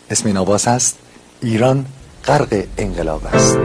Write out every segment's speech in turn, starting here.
اسم این آواز هست ایران غرق انقلاب است.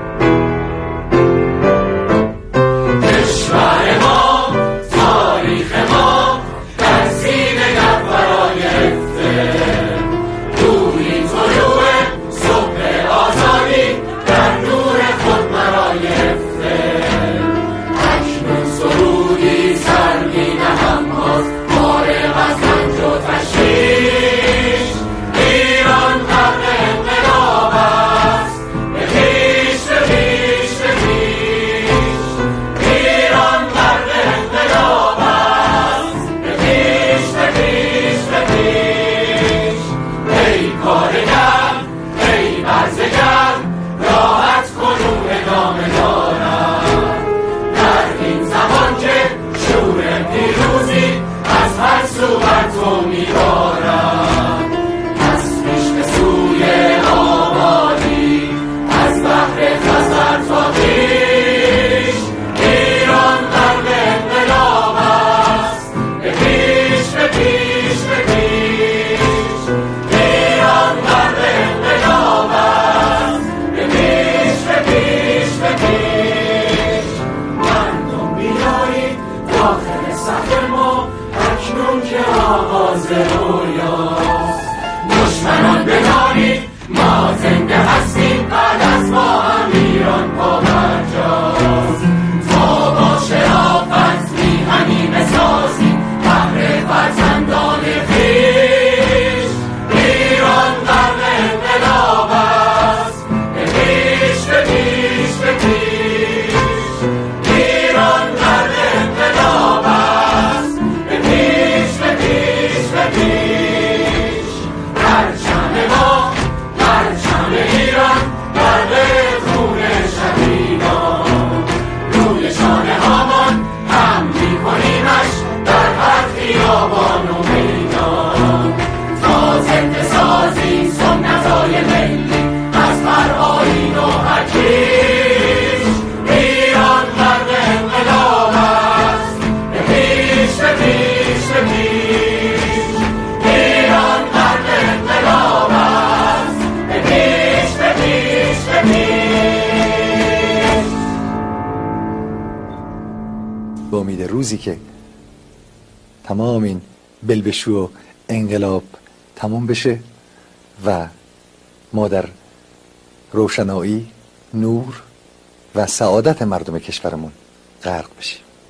دشمنان بدانید ما زنده هستیم، بعد از ما هم ایران پابرجاست. تا با شرافت میهنی بسازیم بهر فرزندان خویش. ایران غرق انقلاب است، به پیش به پیش به پیش. ایران غرق انقلاب است، به پیش به پیش به پیش. به امید روزی که تمام این بلبشو و انقلاب تموم بشه و ما در روشنایی، نور و سعادت مردم کشورمون غرق بشیم.